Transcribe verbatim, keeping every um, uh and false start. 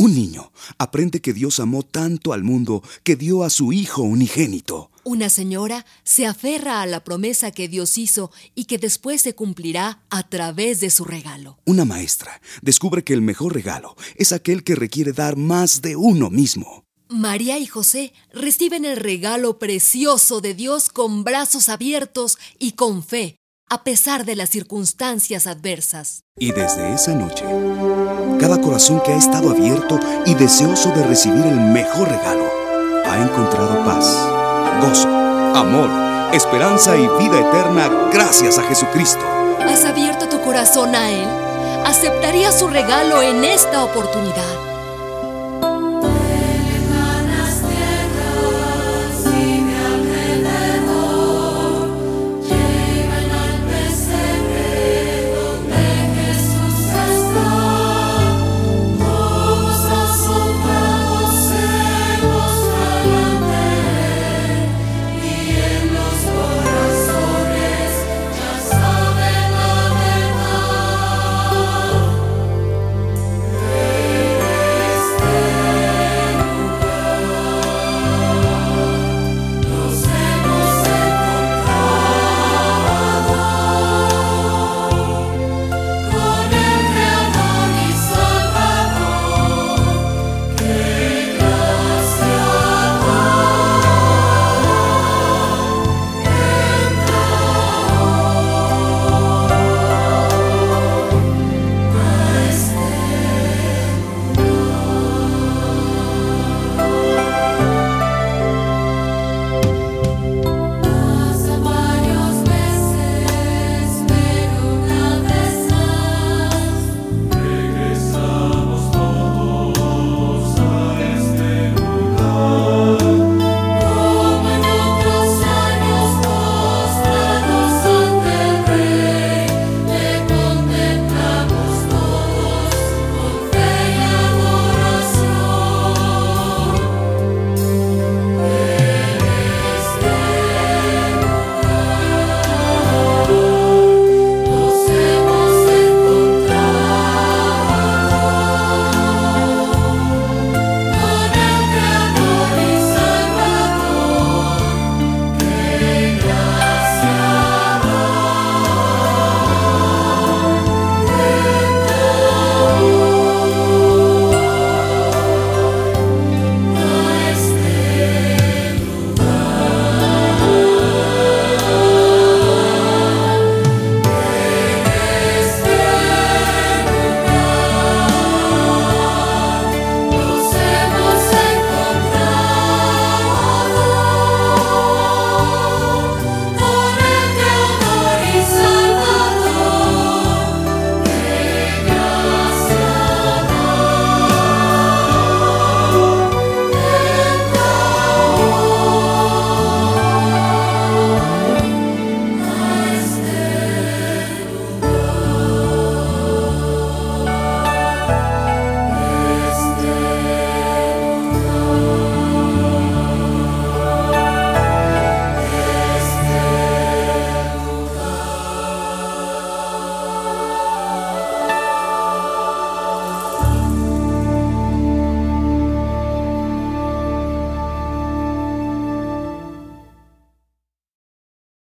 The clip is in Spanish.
Un niño aprende que Dios amó tanto al mundo que dio a su Hijo unigénito. Una señora se aferra a la promesa que Dios hizo y que después se cumplirá a través de su regalo. Una maestra descubre que el mejor regalo es aquel que requiere dar más de uno mismo. María y José reciben el regalo precioso de Dios con brazos abiertos y con fe, a pesar de las circunstancias adversas. Y desde esa noche, cada corazón que ha estado abierto y deseoso de recibir el mejor regalo ha encontrado paz, gozo, amor, esperanza y vida eterna gracias a Jesucristo. ¿Has abierto tu corazón a Él? ¿Aceptarías su regalo en esta oportunidad?